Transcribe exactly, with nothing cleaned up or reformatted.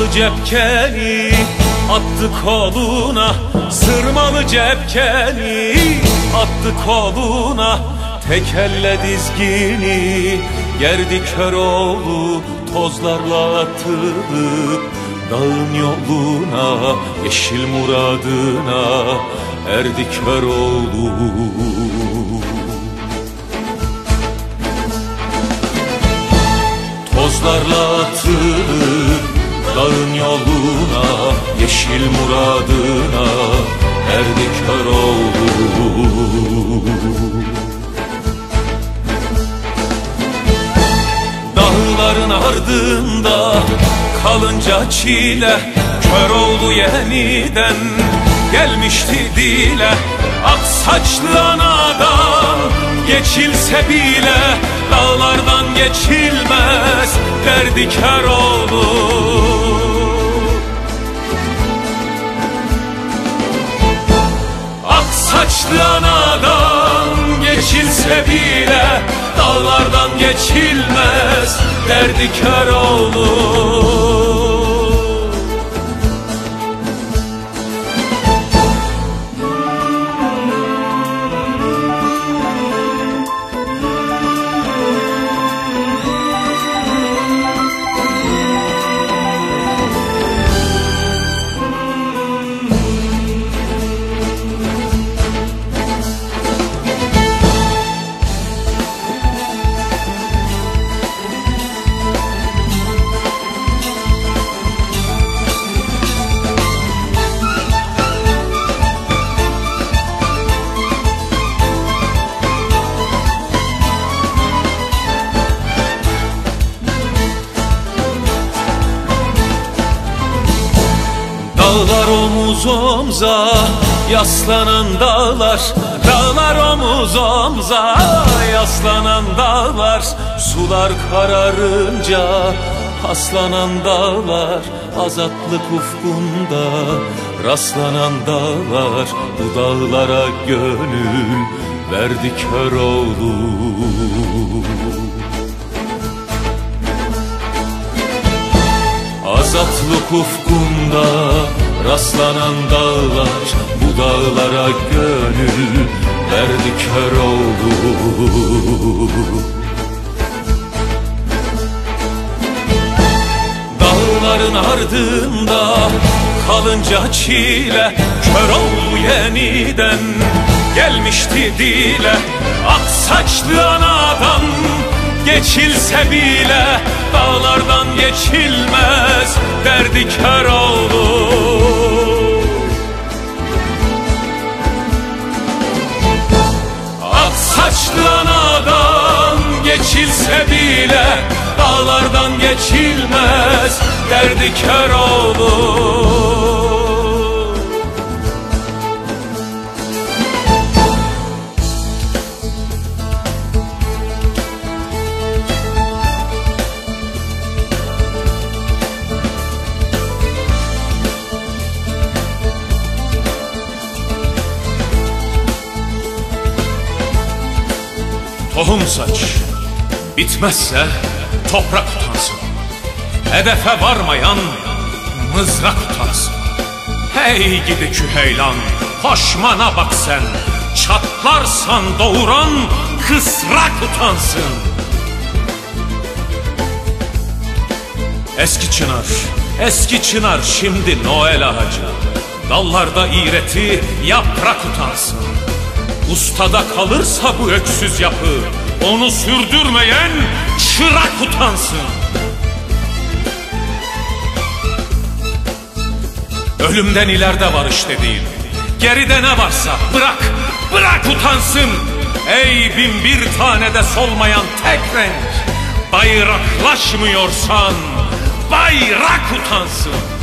cepkeni attı koluna, sırmalı cepkeni attı koluna. Tek elle dizgini gerdi Köroğlu, tozlarla atılıp dağın yoluna. Yeşil muradına erdi Köroğlu. Tozlarla atılıp dağın yoluna, yeşil muradına erdi Köroğlu. Dağların ardında kalınca çile, Köroğlu yeniden gelmişti dile. Ak saçlı anadan geçilse bile dağlardan geçilmez derdi Köroğlu. Ak saçlı anadan geçilse bile dağlardan geçilmez derdi Köroğlu. Dağlar omuz omza yaslanan dağlar, dağlar omuz omza yaslanan dağlar. Sular kararınca paslanan dağlar, azatlık ufkunda rastlanan dağlar. Bu dağlara gönül verdi Köroğlu. Azatlık ufkunda rastlanan dağlar, bu dağlara gönül verdi Köroğlu. Dağların ardında kalınca çile, Köroğlu yeniden gelmişti dile. Ak saçlı anadan geçilse bile dağlardan geçilmez derdi Köroğlu. Ak saçlı anadan geçilse bile dağlardan geçilmez derdi Köroğlu. Tohum saç, bitmezse toprak utansın. Hedefe varmayan mızrak utansın. Hey gidi Küheylan, koşmana bak sen. Çatlarsan doğuran kısrak utansın. Eski çınar, eski çınar şimdi Noel ağacı. Dallarda iğreti yaprak utansın. Ustada kalırsa bu öksüz yapı, onu sürdürmeyen çırak utansın. Ölümden ileride varış dediğin, geride ne varsa bırak, bırak utansın. Ey bin bir tanede solmayan tek renk, bayraklaşmıyorsan bayrak utansın.